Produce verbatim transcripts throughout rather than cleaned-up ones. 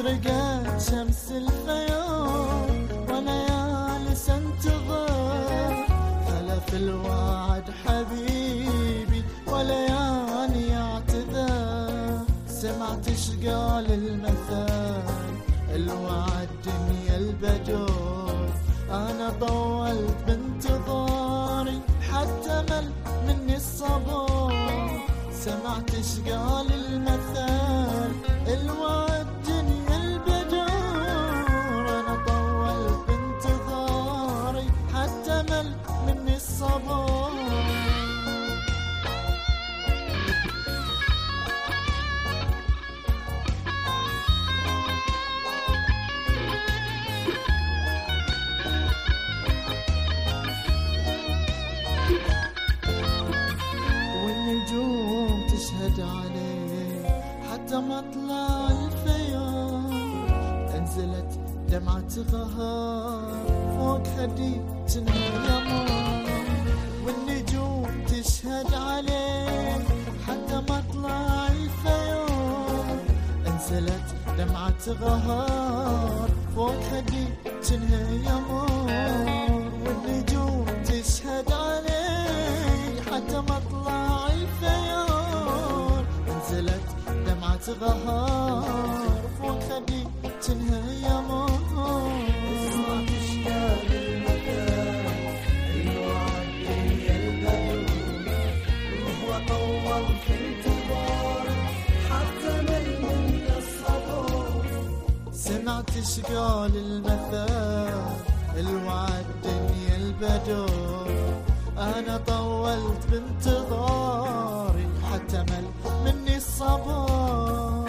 أشرقت شمس الفيوم وليالي سنتظر خلف الوعد حبيبي وليالي يعتذر. سمعت شقال المثل الوعد دنيا البدور، أنا طولت بانتظاري حتى مل مني الصبر. سمعت شقال المثل الوعد دنيا البدور، أنا طولت بانتظاري حتى مل مني الصبر. والنجوم تشهد عليه حتى مطلع الفيوم، انزلت دمعة غهار فوق خدي يمون. والنجوم تشهد عليه حتى مطلع الفيوم، انزلت دمعة غهار فوق خدي يمون. والنجوم تشهد عليه حتى مطلع الفيوم، انزلت دمعة غهار فوق خدي يمون. سمعت شقال المثل الوعد دنيا البدور، أنا طولت بانتظاري حتى مل مني الصبر.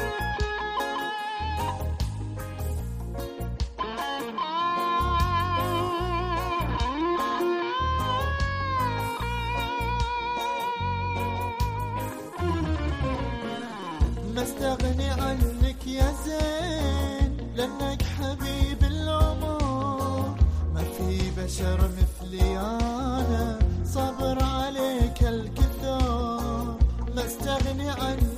ما استغني عنك يا زين لأنك حبيب العمر، ما في بشر مثلي أنا صبر عليك الكثار. ما استغني عنك